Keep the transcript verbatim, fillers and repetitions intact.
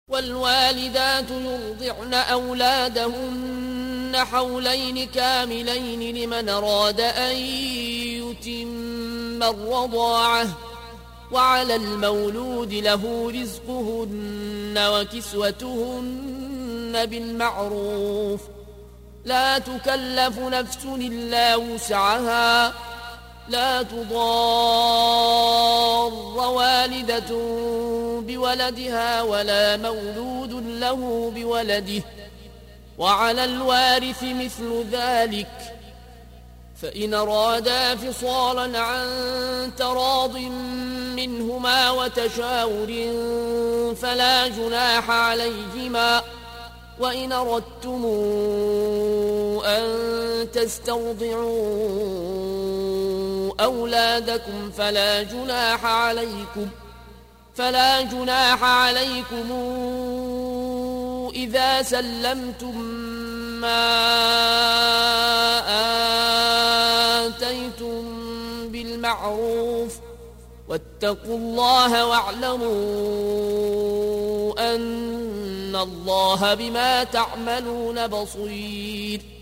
والوالدات يرضعن أولادهن حولين كاملين لمن أراد أن يتم الرضاعة وعلى المولود له رزقهن وكسوتهن بالمعروف لا تكلف نفس إلا وسعها لا تضار والدة بولدها ولا مولود له بولده وعلى الوارث مثل ذلك فإن أرادا فصالا عن تراض منهما وتشاور فلا جناح عليهما وإن أردتم أن تسترضعوا أولادكم فلا جناح عليكم فلا جناح عليكم إذا سلمتم ما آتيتم بالمعروف واتقوا الله واعلموا أن الله بما تعملون بصير